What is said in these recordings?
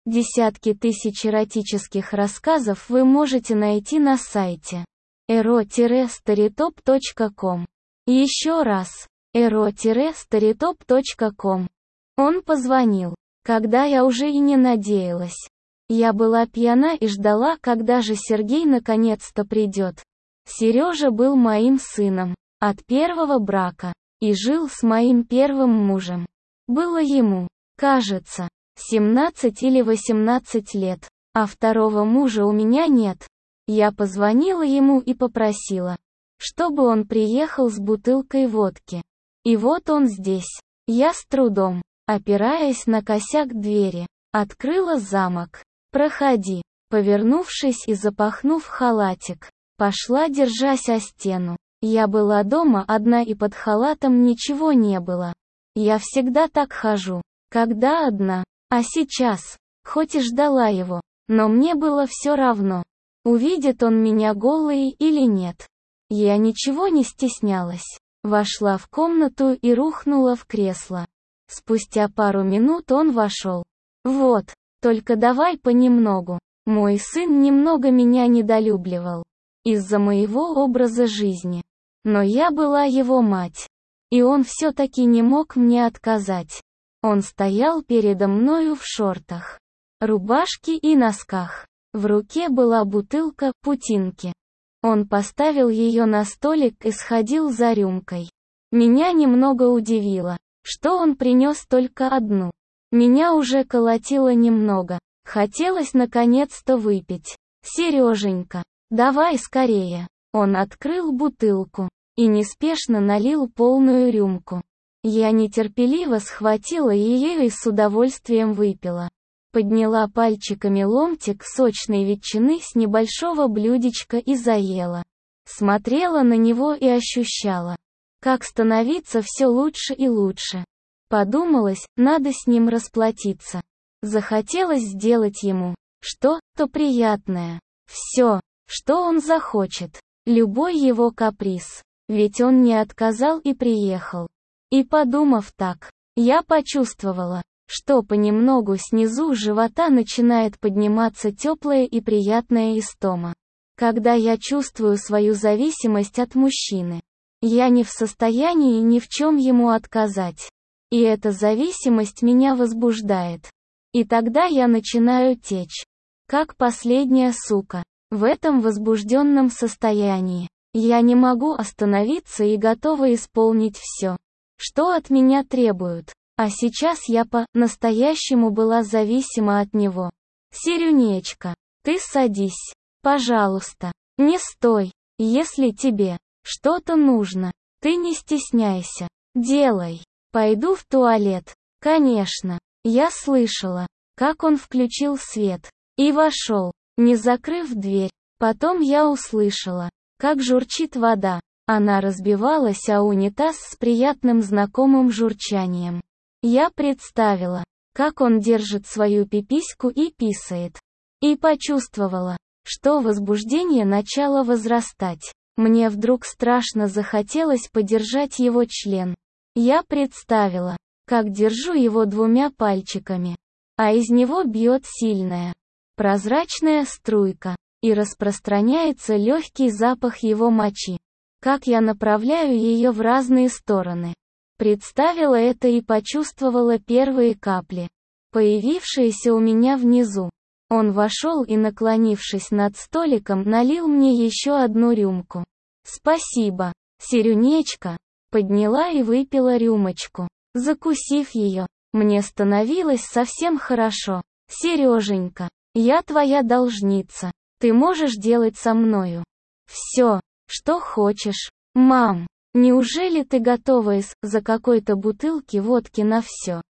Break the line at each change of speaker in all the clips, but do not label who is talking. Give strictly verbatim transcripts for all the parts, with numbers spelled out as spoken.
Десятки тысяч эротических рассказов вы можете найти на сайте эро старитоп точка ком. Еще раз, эро старитоп точка ком. Он позвонил, когда я уже и не надеялась. Я была пьяна и ждала, когда же Сергей наконец-то придет. Сережа был моим сыном, от первого брака, и жил с моим первым мужем. Было ему, кажется, семнадцать или восемнадцать лет, а второго мужа у меня нет. Я позвонила ему и попросила, чтобы он приехал с бутылкой водки. И вот он здесь. Я с трудом, опираясь на косяк двери, открыла замок. «Проходи», повернувшись и запахнув халатик, пошла, держась о стену. Я была дома одна и под халатом ничего не было. Я всегда так хожу, когда одна. А сейчас, хоть и ждала его, но мне было все равно, увидит он меня голой или нет. Я ничего не стеснялась. Вошла в комнату и рухнула в кресло. Спустя пару минут он вошел. «Вот, только давай понемногу». Мой сын немного меня недолюбливал из-за моего образа жизни. Но я была его мать. И он все-таки не мог мне отказать. Он стоял передо мною в шортах, рубашке и носках. В руке была бутылка путинки. Он поставил ее на столик и сходил за рюмкой. Меня немного удивило, что он принес только одну. Меня уже колотило немного. Хотелось наконец-то выпить. «Сереженька, давай скорее». Он открыл бутылку и неспешно налил полную рюмку. Я нетерпеливо схватила ее и с удовольствием выпила. Подняла пальчиками ломтик сочной ветчины с небольшого блюдечка и заела. Смотрела на него и ощущала, как становиться все лучше и лучше. Подумалось, надо с ним расплатиться. Захотелось сделать ему что-то приятное. Все, что он захочет. Любой его каприз. Ведь он не отказал и приехал. И подумав так, я почувствовала, что понемногу снизу живота начинает подниматься теплая и приятная истома. Когда я чувствую свою зависимость от мужчины, я не в состоянии ни в чем ему отказать. И эта зависимость меня возбуждает. И тогда я начинаю течь, как последняя сука. В этом возбужденном состоянии я не могу остановиться и готова исполнить все, что от меня требуют. А сейчас я по-настоящему была зависима от него. «Серюнечка, ты садись, пожалуйста. Не стой. Если тебе что-то нужно, ты не стесняйся. Делай. Пойду в туалет». Конечно, я слышала, как он включил свет и вошел, не закрыв дверь. Потом я услышала, как журчит вода. Она разбивалась о унитаз с приятным знакомым журчанием. Я представила, как он держит свою пипиську и писает. И почувствовала, что возбуждение начало возрастать. Мне вдруг страшно захотелось подержать его член. Я представила, как держу его двумя пальчиками, а из него бьет сильная, прозрачная струйка, и распространяется легкий запах его мочи. Как я направляю ее в разные стороны. Представила это и почувствовала первые капли, появившиеся у меня внизу. Он вошел и, наклонившись над столиком, налил мне еще одну рюмку. «Спасибо, Серюнечка». Подняла и выпила рюмочку. Закусив ее, мне становилось совсем хорошо. «Сереженька, я твоя должница. Ты можешь делать со мною все, что хочешь. Мам, неужели ты готова из-за какой-то бутылки водки на все?»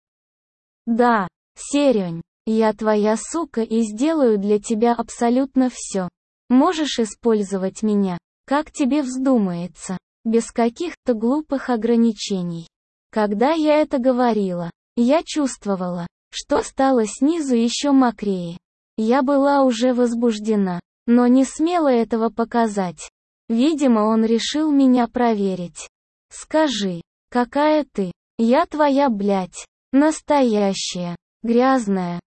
«Да, Серёнь, я твоя сука и сделаю для тебя абсолютно все. Можешь использовать меня, как тебе вздумается, без каких-то глупых ограничений». Когда я это говорила, я чувствовала, что стало снизу еще мокрее. Я была уже возбуждена, но не смела этого показать. Видимо, он решил меня проверить. «Скажи, какая ты? Я твоя, блядь, настоящая, грязная,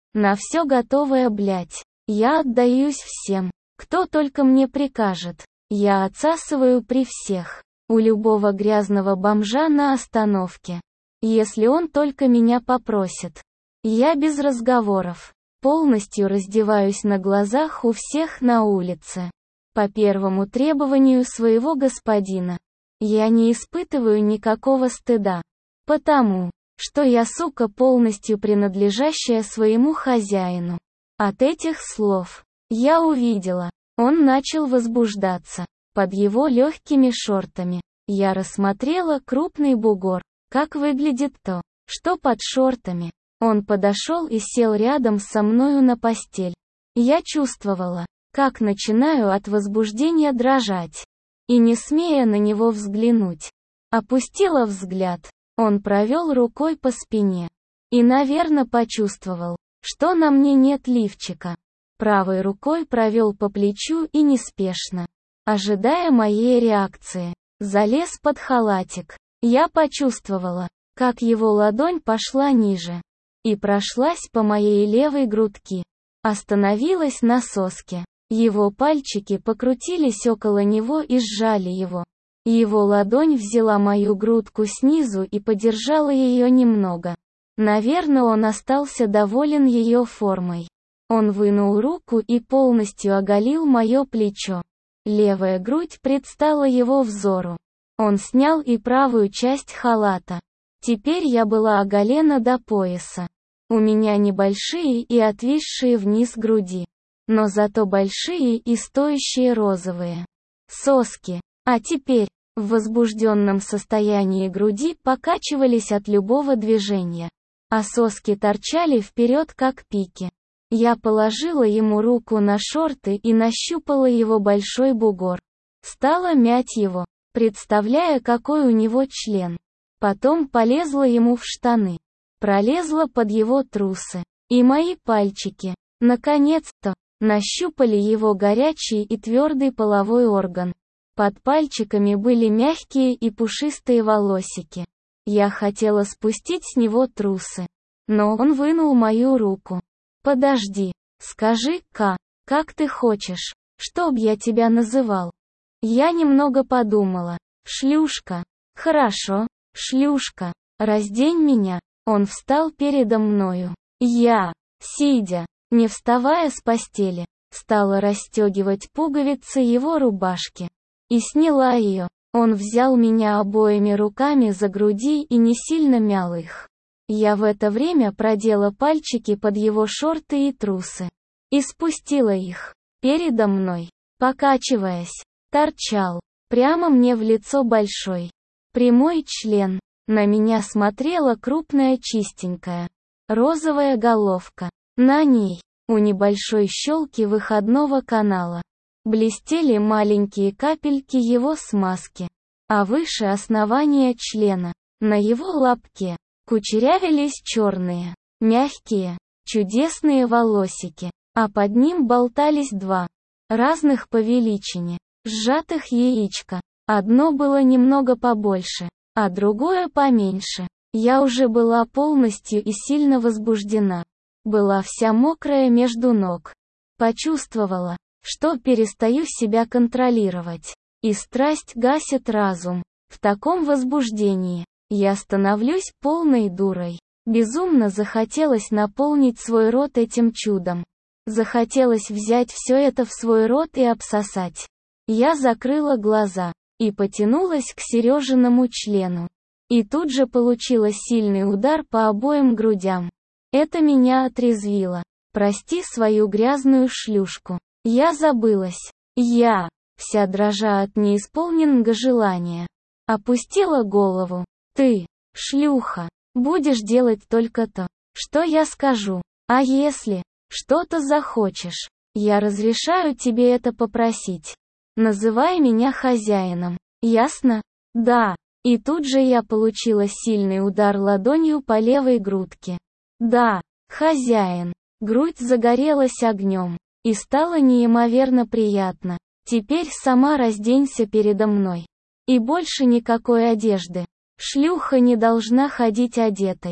На все готовая, блять. Я отдаюсь всем, кто только мне прикажет. Я отсасываю при всех. У любого грязного бомжа на остановке. Если он только меня попросит. Я без разговоров. Полностью раздеваюсь на глазах у всех на улице. По первому требованию своего господина. Я не испытываю никакого стыда. Потому, что я сука, полностью принадлежащая своему хозяину. От этих слов я увидела, он начал возбуждаться. Под его легкими шортами я рассмотрела крупный бугор. Как выглядит то, что под шортами. Он подошел и сел рядом со мною на постель. Я чувствовала, как начинаю от возбуждения дрожать. И не смея на него взглянуть, опустила взгляд. Он провел рукой по спине. И, наверное, почувствовал, что на мне нет лифчика. Правой рукой провел по плечу и неспешно, ожидая моей реакции, залез под халатик. Я почувствовала, как его ладонь пошла ниже. И прошлась по моей левой грудке. Остановилась на соске. Его пальчики покрутились около него и сжали его. Его ладонь взяла мою грудку снизу и подержала ее немного. Наверное, он остался доволен ее формой. Он вынул руку и полностью оголил мое плечо. Левая грудь предстала его взору. Он снял и правую часть халата. Теперь я была оголена до пояса. У меня небольшие и отвисшие вниз груди. Но зато большие и стоящие розовые соски. А теперь, в возбужденном состоянии груди покачивались от любого движения. А соски торчали вперед как пики. Я положила ему руку на шорты и нащупала его большой бугор. Стала мять его, представляя, какой у него член. Потом полезла ему в штаны. Пролезла под его трусы. И мои пальчики, наконец-то, нащупали его горячий и твердый половой орган. Под пальчиками были мягкие и пушистые волосики. Я хотела спустить с него трусы. Но он вынул мою руку. «Подожди, скажи-ка, как ты хочешь, чтоб я тебя называл?» Я немного подумала. «Шлюшка». «Хорошо, шлюшка. Раздень меня». Он встал передо мною. Я, сидя, не вставая с постели, стала расстегивать пуговицы его рубашки. И сняла ее. Он взял меня обоими руками за груди и не сильно мял их. Я в это время продела пальчики под его шорты и трусы. И спустила их. Передо мной, покачиваясь, торчал, прямо мне в лицо большой, прямой член. На меня смотрела крупная чистенькая, розовая головка. На ней, у небольшой щелки выходного канала, блестели маленькие капельки его смазки. А выше основания члена, на его лобке, кучерявились черные, мягкие, чудесные волосики, а под ним болтались два, разных по величине, сжатых яичка. Одно было немного побольше, а другое поменьше. Я уже была полностью и сильно возбуждена. Была вся мокрая между ног. Почувствовала, что перестаю себя контролировать. И страсть гасит разум. В таком возбуждении я становлюсь полной дурой. Безумно захотелось наполнить свой рот этим чудом. Захотелось взять все это в свой рот и обсосать. Я закрыла глаза и потянулась к Сережиному члену. И тут же получила сильный удар по обоим грудям. Это меня отрезвило. Прости свою грязную шлюшку. Я забылась. Я, вся дрожа от неисполненного желания, опустила голову. Ты, шлюха, будешь делать только то, что я скажу. А если что-то захочешь, я разрешаю тебе это попросить. Называй меня хозяином. Ясно? Да. И тут же я получила сильный удар ладонью по левой грудке. Да, хозяин. Грудь загорелась огнем. И стало неимоверно приятно. Теперь сама разденься передо мной. И больше никакой одежды. Шлюха не должна ходить одетой.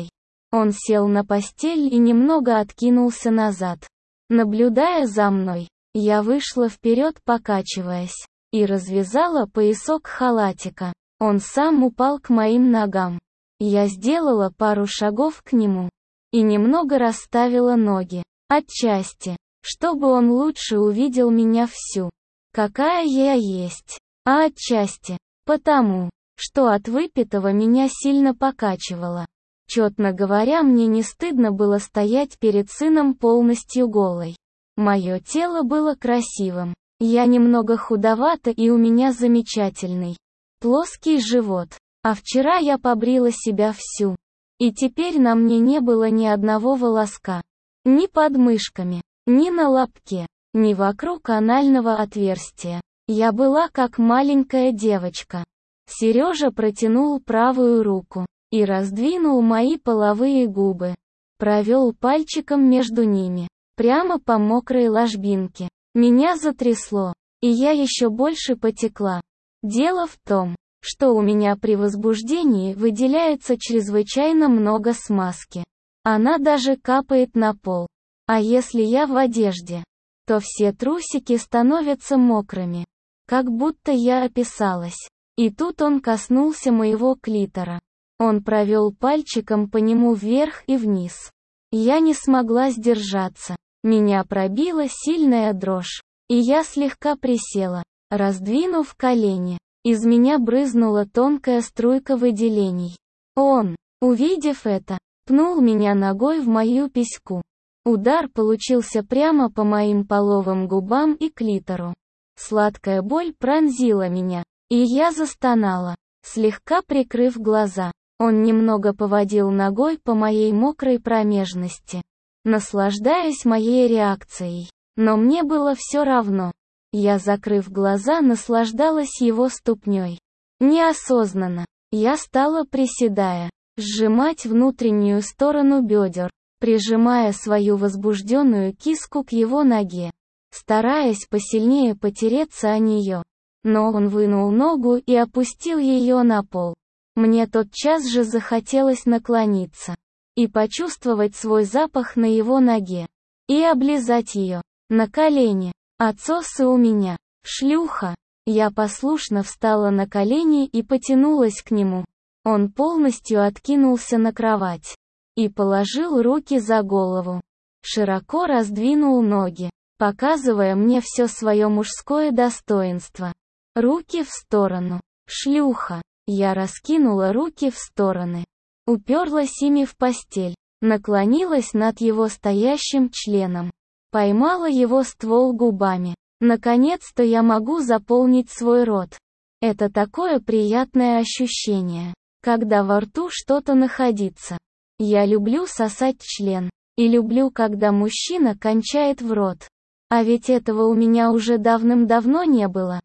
Он сел на постель и немного откинулся назад. Наблюдая за мной, я вышла вперед, покачиваясь, и развязала поясок халатика. Он сам упал к моим ногам. Я сделала пару шагов к нему и немного расставила ноги, отчасти, чтобы он лучше увидел меня всю, какая я есть, а отчасти, потому, что от выпитого меня сильно покачивало. Честно говоря, мне не стыдно было стоять перед сыном полностью голой. Мое тело было красивым. Я немного худовата и у меня замечательный, плоский живот. А вчера я побрила себя всю. И теперь на мне не было ни одного волоска. Ни под мышками, ни на лобке, ни вокруг анального отверстия. Я была как маленькая девочка. Сережа протянул правую руку и раздвинул мои половые губы. Провел пальчиком между ними, прямо по мокрой ложбинке. Меня затрясло, и я еще больше потекла. Дело в том, что у меня при возбуждении выделяется чрезвычайно много смазки. Она даже капает на пол. А если я в одежде, то все трусики становятся мокрыми. Как будто я описалась. И тут он коснулся моего клитора. Он провел пальчиком по нему вверх и вниз. Я не смогла сдержаться. Меня пробила сильная дрожь. И я слегка присела, раздвинув колени. Из меня брызнула тонкая струйка выделений. Он, увидев это, пнул меня ногой в мою письку. Удар получился прямо по моим половым губам и клитору. Сладкая боль пронзила меня, и я застонала, слегка прикрыв глаза. Он немного поводил ногой по моей мокрой промежности, наслаждаясь моей реакцией. Но мне было все равно. Я, закрыв глаза, наслаждалась его ступней. Неосознанно. Я стала, приседая, сжимать внутреннюю сторону бедер, прижимая свою возбужденную киску к его ноге, стараясь посильнее потереться о нее. Но он вынул ногу и опустил ее на пол. Мне тотчас же захотелось наклониться и почувствовать свой запах на его ноге, и облизать ее на колени. Отсосы у меня, шлюха. Я послушно встала на колени и потянулась к нему. Он полностью откинулся на кровать и положил руки за голову. Широко раздвинул ноги, показывая мне все свое мужское достоинство. Руки в сторону. Шлюха. Я раскинула руки в стороны. Уперлась ими в постель. Наклонилась над его стоящим членом. Поймала его ствол губами. Наконец-то я могу заполнить свой рот. Это такое приятное ощущение, когда во рту что-то находится. Я люблю сосать член. И люблю, когда мужчина кончает в рот. А ведь этого у меня уже давным-давно не было.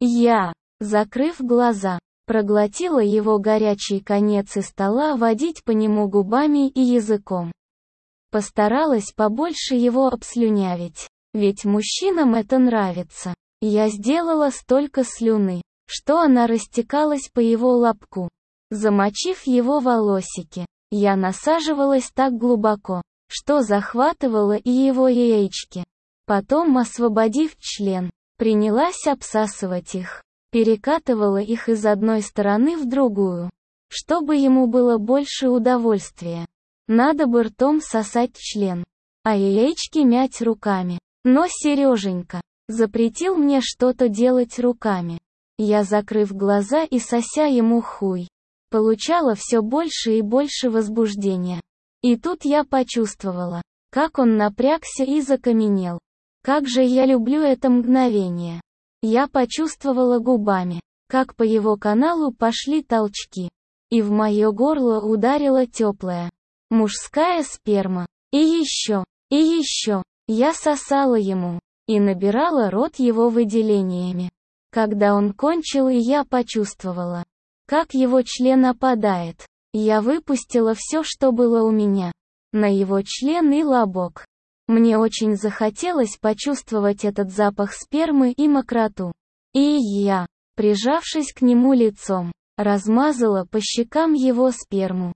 Я, закрыв глаза, проглотила его горячий конец и стала водить по нему губами и языком. Постаралась побольше его обслюнявить. Ведь мужчинам это нравится. Я сделала столько слюны, что она растекалась по его лобку. Замочив его волосики, я насаживалась так глубоко, что захватывала и его яички. Потом, освободив член, принялась обсасывать их. Перекатывала их из одной стороны в другую, чтобы ему было больше удовольствия. Надо бы ртом сосать член, а яички мять руками. Но Сереженька запретил мне что-то делать руками. Я, закрыв глаза и сося ему хуй, получала все больше и больше возбуждения. И тут я почувствовала, как он напрягся и закаменел. Как же я люблю это мгновение. Я почувствовала губами, как по его каналу пошли толчки. И в мое горло ударила теплая мужская сперма. И еще, и еще. Я сосала ему и набирала рот его выделениями. Когда он кончил, и я почувствовала, как его член опадает, я выпустила все, что было у меня, на его член и лобок. Мне очень захотелось почувствовать этот запах спермы и мокроту. И я, прижавшись к нему лицом, размазала по щекам его сперму.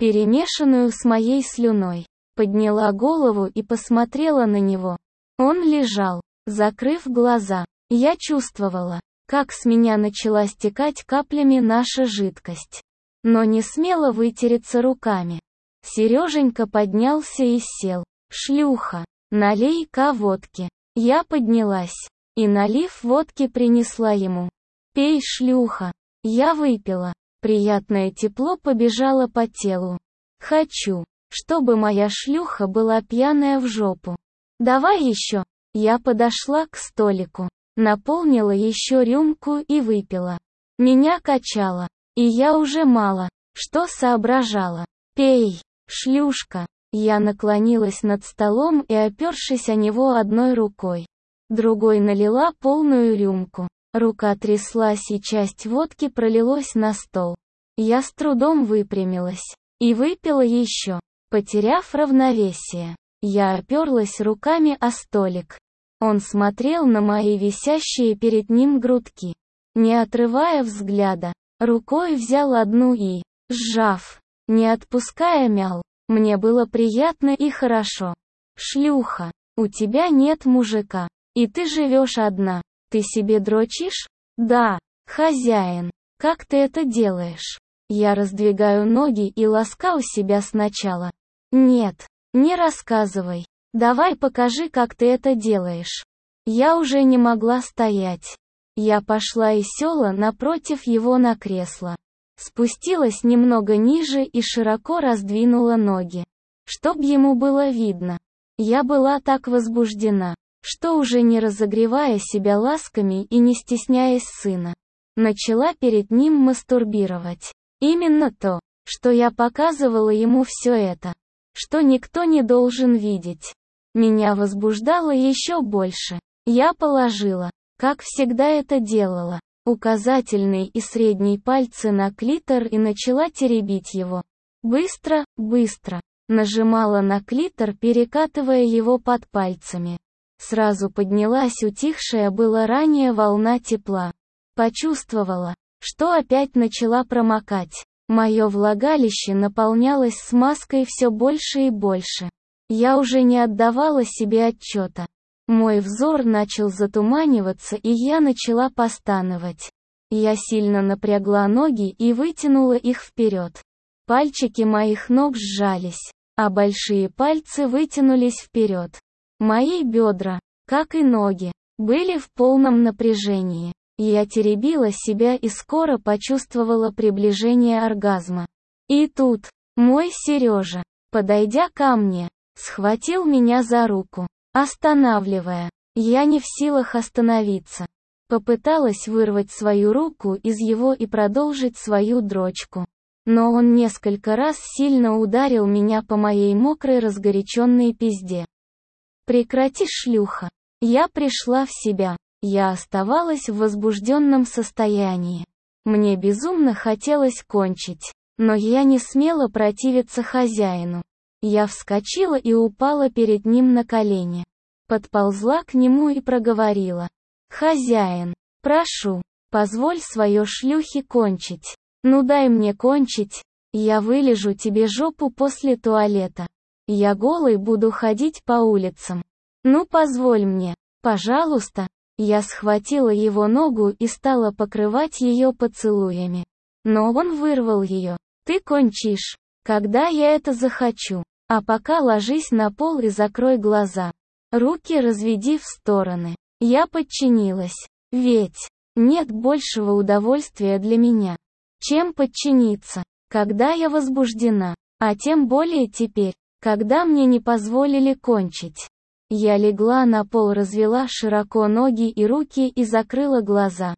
перемешанную с моей слюной. Подняла голову и посмотрела на него. Он лежал, закрыв глаза. Я чувствовала, как с меня начала стекать каплями наша жидкость. Но не смела вытереться руками. Сереженька поднялся и сел. «Шлюха, налей-ка водки». Я поднялась и, налив водки, принесла ему. «Пей, шлюха». Я выпила. Приятное тепло побежало по телу. Хочу, чтобы моя шлюха была пьяная в жопу. «Давай еще». Я подошла к столику, наполнила еще рюмку и выпила. Меня качало, и я уже мало что соображала. «Пей, шлюшка». Я наклонилась над столом и, опершись о него одной рукой, другой налила полную рюмку. Рука тряслась, и часть водки пролилась на стол. Я с трудом выпрямилась и выпила еще. Потеряв равновесие, я оперлась руками о столик. Он смотрел на мои висящие перед ним грудки, не отрывая взгляда. Рукой взял одну и, сжав, не отпуская, мял. Мне было приятно и хорошо. «Шлюха, у тебя нет мужика, и ты живешь одна. Ты себе дрочишь?» «Да, хозяин. Как ты это делаешь?» Я раздвигаю ноги и ласкаю себя сначала. «Нет, не рассказывай. Давай покажи, как ты это делаешь». Я уже не могла стоять. Я пошла и села напротив его на кресло. Спустилась немного ниже и широко раздвинула ноги, чтоб ему было видно. Я была так возбуждена, что уже не разогревая себя ласками и не стесняясь сына, начала перед ним мастурбировать. Именно то, что я показывала ему, все это, что никто не должен видеть, меня возбуждало еще больше. Я положила, как всегда это делала, указательный и средний пальцы на клитор и начала теребить его. Быстро, быстро. Нажимала на клитор, перекатывая его под пальцами. Сразу поднялась утихшая была ранее волна тепла. Почувствовала, что опять начала промокать. Мое влагалище наполнялось смазкой все больше и больше. Я уже не отдавала себе отчета. Мой взор начал затуманиваться, и я начала постановать. Я сильно напрягла ноги и вытянула их вперед. Пальчики моих ног сжались, а большие пальцы вытянулись вперед. Мои бедра, как и ноги, были в полном напряжении. Я теребила себя и скоро почувствовала приближение оргазма. И тут, мой Сережа, подойдя ко мне, схватил меня за руку, останавливая. Я не в силах остановиться. Попыталась вырвать свою руку из его и продолжить свою дрочку. Но он несколько раз сильно ударил меня по моей мокрой разгоряченной пизде. «Прекрати, шлюха». Я пришла в себя. Я оставалась в возбужденном состоянии. Мне безумно хотелось кончить, но я не смела противиться хозяину. Я вскочила и упала перед ним на колени. Подползла к нему и проговорила: «Хозяин, прошу, позволь свое шлюхе кончить. Ну дай мне кончить, я вылижу тебе жопу после туалета. Я голой буду ходить по улицам. Ну позволь мне, пожалуйста». Я схватила его ногу и стала покрывать ее поцелуями. Но он вырвал ее. «Ты кончишь, когда я это захочу. А пока ложись на пол и закрой глаза. Руки разведи в стороны». Я подчинилась. Ведь нет большего удовольствия для меня, чем подчиниться, когда я возбуждена, а тем более теперь, когда мне не позволили кончить. Я легла на пол, развела широко ноги и руки и закрыла глаза.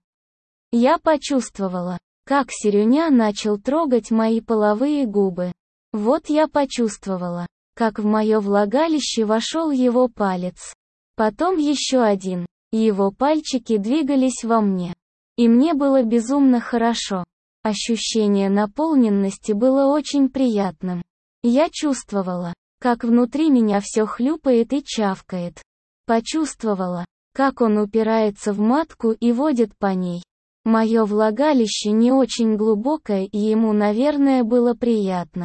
Я почувствовала, как Серюня начал трогать мои половые губы. Вот я почувствовала, как в мое влагалище вошел его палец. Потом еще один. Его пальчики двигались во мне. И мне было безумно хорошо. Ощущение наполненности было очень приятным. Я чувствовала, как внутри меня все хлюпает и чавкает. Почувствовала, как он упирается в матку и водит по ней. Мое влагалище не очень глубокое, и ему, наверное, было приятно.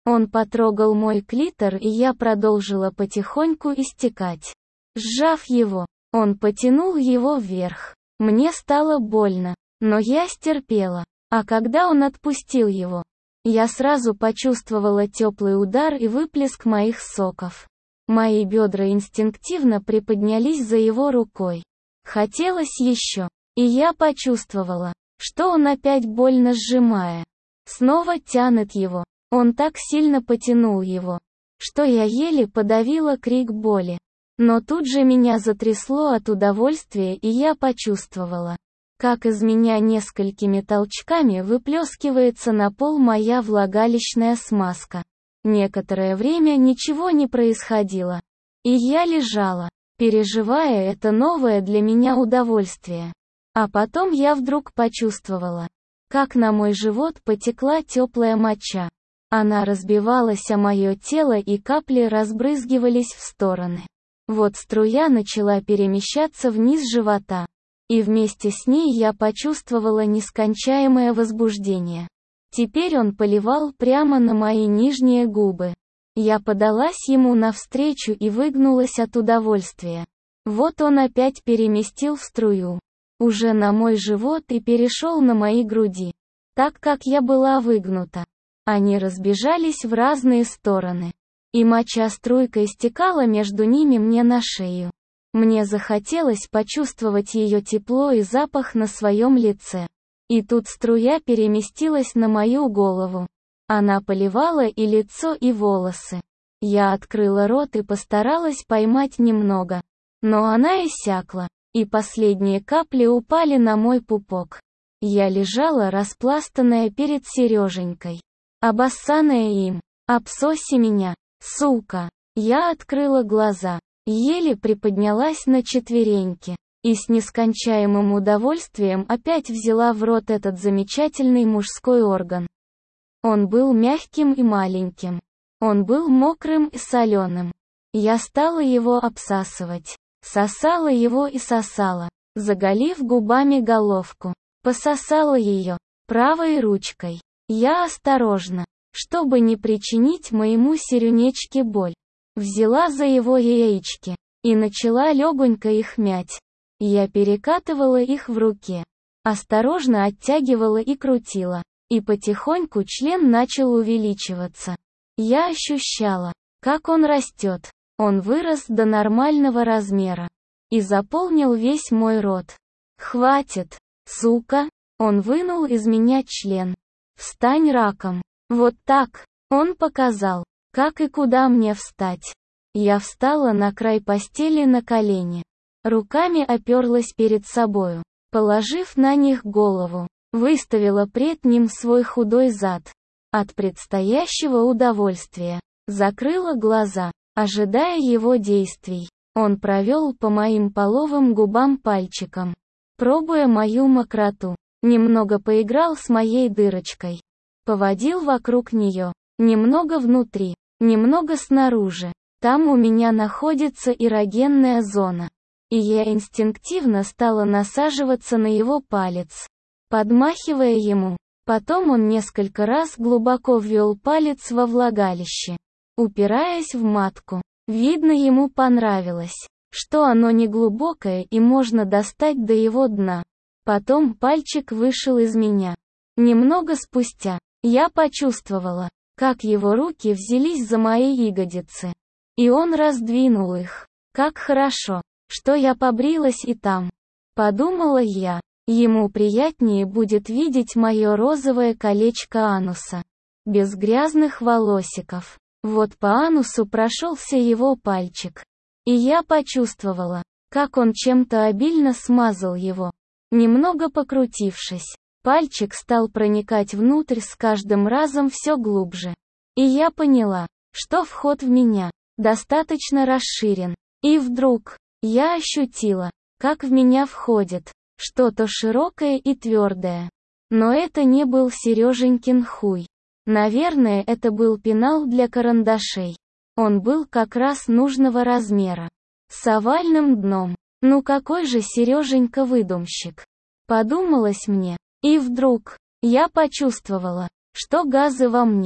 Он потрогал мой клитор, и я продолжила потихоньку истекать. Сжав его, он потянул его вверх. Мне стало больно, но я стерпела. А когда он отпустил его, я сразу почувствовала теплый удар и выплеск моих соков. Мои бедра инстинктивно приподнялись за его рукой. Хотелось еще, и я почувствовала, что он опять больно сжимая. Снова тянет его. Он так сильно потянул его, что я еле подавила крик боли. Но тут же меня затрясло от удовольствия, и я почувствовала, как из меня несколькими толчками выплескивается на пол моя влагалищная смазка. Некоторое время ничего не происходило. И я лежала, переживая это новое для меня удовольствие. А потом я вдруг почувствовала, как на мой живот потекла теплая моча. Она разбивалась о мое тело, и капли разбрызгивались в стороны. Вот струя начала перемещаться вниз живота. И вместе с ней я почувствовала нескончаемое возбуждение. Теперь он поливал прямо на мои нижние губы. Я подалась ему навстречу и выгнулась от удовольствия. Вот он опять переместил струю. Уже на мой живот и перешел на мои груди. Так как я была выгнута. Они разбежались в разные стороны. И моча струйкой стекала между ними мне на шею. Мне захотелось почувствовать ее тепло и запах на своем лице. И тут струя переместилась на мою голову. Она поливала и лицо, и волосы. Я открыла рот и постаралась поймать немного. Но она иссякла, и последние капли упали на мой пупок. Я лежала распластанная перед Сереженькой. Обоссанная им. «Обсоси меня, сука!» Я открыла глаза, еле приподнялась на четвереньки. И с нескончаемым удовольствием опять взяла в рот этот замечательный мужской орган. Он был мягким и маленьким. Он был мокрым и соленым. Я стала его обсасывать. Сосала его и сосала, заголив губами головку. Пососала ее правой ручкой. Я осторожно, чтобы не причинить моему Серюнечке боль, взяла за его яички и начала легонько их мять. Я перекатывала их в руке, осторожно оттягивала и крутила, и потихоньку член начал увеличиваться. Я ощущала, как он растет. Он вырос до нормального размера и заполнил весь мой рот. «Хватит, сука!» Он вынул из меня член. «Встань раком!» Вот так. Он показал, как и куда мне встать. Я встала на край постели на колени. Руками оперлась перед собою, положив на них голову, выставила пред ним свой худой зад. От предстоящего удовольствия закрыла глаза, ожидая его действий. Он провел по моим половым губам пальчиком, пробуя мою мокроту. Немного поиграл с моей дырочкой. Поводил вокруг нее, немного внутри, немного снаружи. Там у меня находится эрогенная зона. И я инстинктивно стала насаживаться на его палец, подмахивая ему. Потом он несколько раз глубоко ввел палец во влагалище, упираясь в матку. Видно, ему понравилось, что оно не глубокое и можно достать до его дна. Потом пальчик вышел из меня. Немного спустя, я почувствовала, как его руки взялись за мои ягодицы. И он раздвинул их. Как хорошо, что я побрилась и там. Подумала я, ему приятнее будет видеть мое розовое колечко ануса. Без грязных волосиков. Вот по анусу прошелся его пальчик. И я почувствовала, как он чем-то обильно смазал его. Немного покрутившись, пальчик стал проникать внутрь с каждым разом все глубже. И я поняла, что вход в меня достаточно расширен. И вдруг, я ощутила, как в меня входит что-то широкое и твердое. Но это не был Сереженькин хуй. Наверное, это был пенал для карандашей. Он был как раз нужного размера, с овальным дном. Ну какой же Сереженька выдумщик. Подумалось мне. И вдруг, я почувствовала, что газы во мне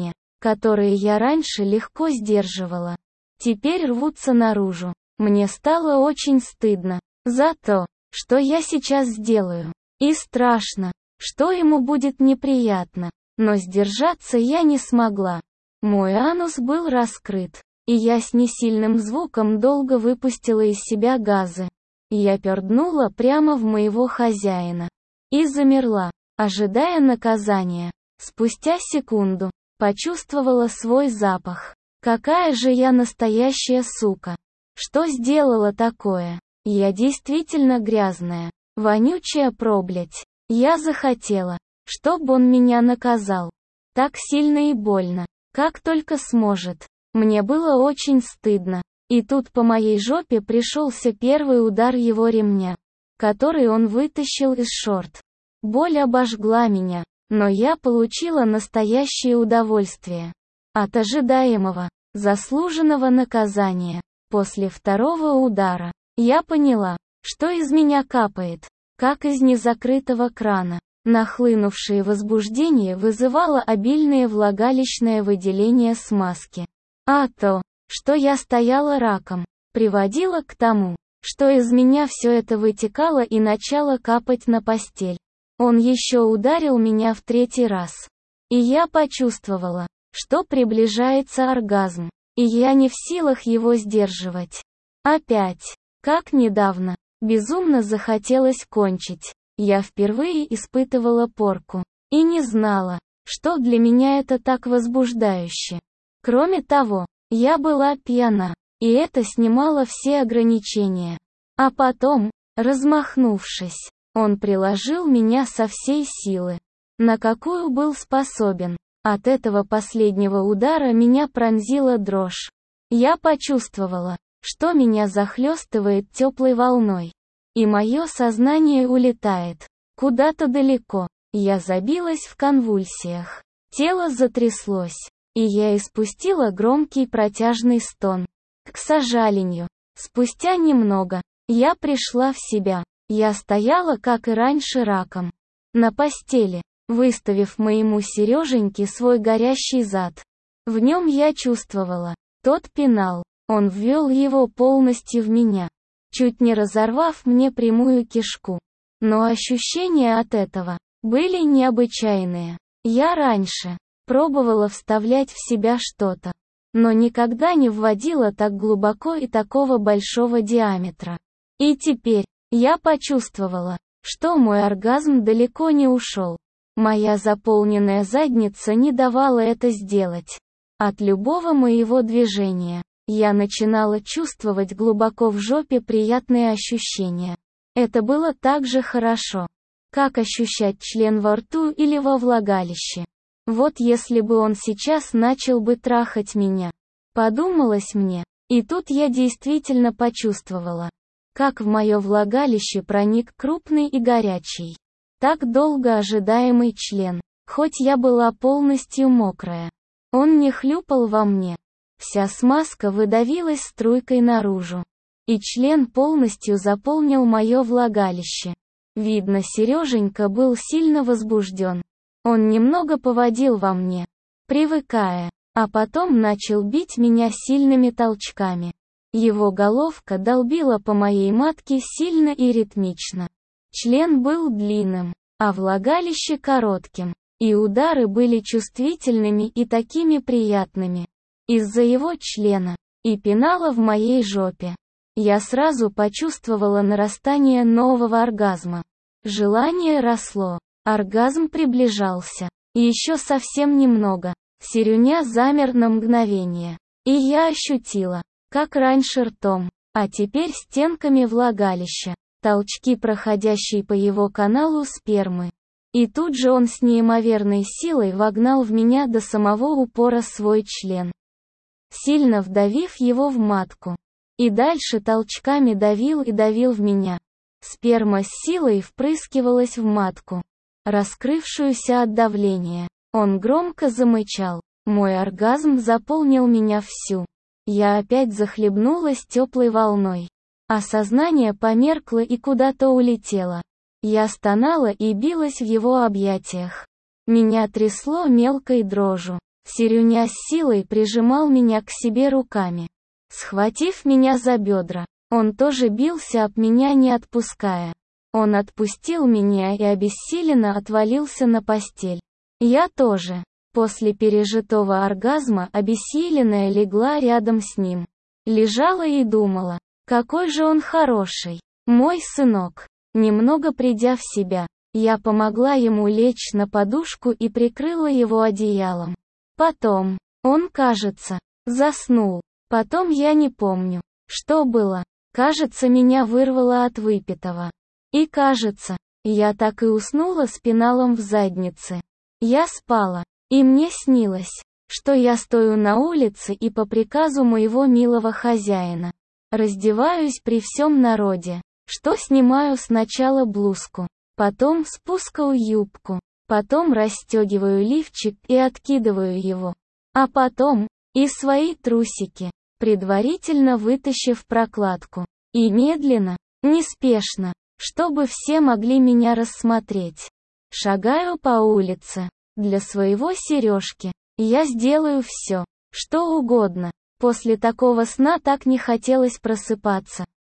которые я раньше легко сдерживала, теперь рвутся наружу. Мне стало очень стыдно за то, что я сейчас сделаю. И страшно, что ему будет неприятно. Но сдержаться я не смогла. Мой анус был раскрыт, и я с несильным звуком долго выпустила из себя газы. Я перднула прямо в моего хозяина. И замерла, ожидая наказания. Спустя секунду почувствовала свой запах. Какая же я настоящая сука. Что сделала такое? Я действительно грязная, вонючая проблядь. Я захотела, чтобы он меня наказал. Так сильно и больно, как только сможет. Мне было очень стыдно. И тут по моей жопе пришелся первый удар его ремня, который он вытащил из шорт. Боль обожгла меня, но я получила настоящее удовольствие от ожидаемого, заслуженного наказания. После второго удара я поняла, что из меня капает, как из незакрытого крана. Нахлынувшее возбуждение вызывало обильное влагалищное выделение смазки. А то, что я стояла раком, приводило к тому, что из меня все это вытекало и начало капать на постель. Он еще ударил меня в третий раз. И я почувствовала, что приближается оргазм, и я не в силах его сдерживать. Опять, как недавно, безумно захотелось кончить. Я впервые испытывала порку, и не знала, что для меня это так возбуждающе. Кроме того, я была пьяна, и это снимало все ограничения. А потом, размахнувшись, он приложил меня со всей силы, на какую был способен. От этого последнего удара меня пронзила дрожь. Я почувствовала, что меня захлестывает теплой волной. И мое сознание улетает куда-то далеко. Я забилась в конвульсиях. Тело затряслось, и я испустила громкий протяжный стон. К сожалению, спустя немного, я пришла в себя. Я стояла, как и раньше, раком на постели, выставив моему Сереженьке свой горящий зад. В нем я чувствовала тот пенал. Он ввел его полностью в меня, чуть не разорвав мне прямую кишку. Но ощущения от этого были необычайные. Я раньше пробовала вставлять в себя что-то, но никогда не вводила так глубоко и такого большого диаметра. И теперь я почувствовала, что мой оргазм далеко не ушел. Моя заполненная задница не давала это сделать. От любого моего движения я начинала чувствовать глубоко в жопе приятные ощущения. Это было так же хорошо, как ощущать член во рту или во влагалище. Вот если бы он сейчас начал бы трахать меня. Подумалось мне, и тут я действительно почувствовала, как в мое влагалище проник крупный и горячий, так долго ожидаемый член, хоть я была полностью мокрая. Он не хлюпал во мне. Вся смазка выдавилась струйкой наружу, и член полностью заполнил мое влагалище. Видно, Сереженька был сильно возбужден. Он немного поводил во мне, привыкая, а потом начал бить меня сильными толчками. Его головка долбила по моей матке сильно и ритмично. Член был длинным, а влагалище коротким, и удары были чувствительными и такими приятными. Из-за его члена и пенала в моей жопе. Я сразу почувствовала нарастание нового оргазма. Желание росло, оргазм приближался. И еще совсем немного. Серюня замер на мгновение. И я ощутила, как раньше ртом, а теперь стенками влагалища, толчки, проходящие по его каналу спермы. И тут же он с неимоверной силой вогнал в меня до самого упора свой член, сильно вдавив его в матку. И дальше толчками давил и давил в меня. Сперма с силой впрыскивалась в матку, раскрывшуюся от давления. Он громко замычал. Мой оргазм заполнил меня всю. Я опять захлебнулась теплой волной. А сознание померкло и куда-то улетело. Я стонала и билась в его объятиях. Меня трясло мелкой дрожью. Серюня с силой прижимал меня к себе руками. Схватив меня за бедра, он тоже бился об меня, не отпуская. Он отпустил меня и обессиленно отвалился на постель. Я тоже. После пережитого оргазма обессиленная легла рядом с ним. Лежала и думала, какой же он хороший, мой сынок. Немного придя в себя, я помогла ему лечь на подушку и прикрыла его одеялом. Потом, он, кажется, заснул. Потом я не помню, что было. Кажется, меня вырвало от выпитого. И кажется, я так и уснула с пеналом в заднице. Я спала, и мне снилось, что я стою на улице и по приказу моего милого хозяина раздеваюсь при всем народе, что снимаю сначала блузку, потом спускаю юбку, потом расстегиваю лифчик и откидываю его, а потом и свои трусики, предварительно вытащив прокладку, и медленно, неспешно, чтобы все могли меня рассмотреть. Шагаю по улице. Для своего Сережки я сделаю все, что угодно. После такого сна так не хотелось просыпаться.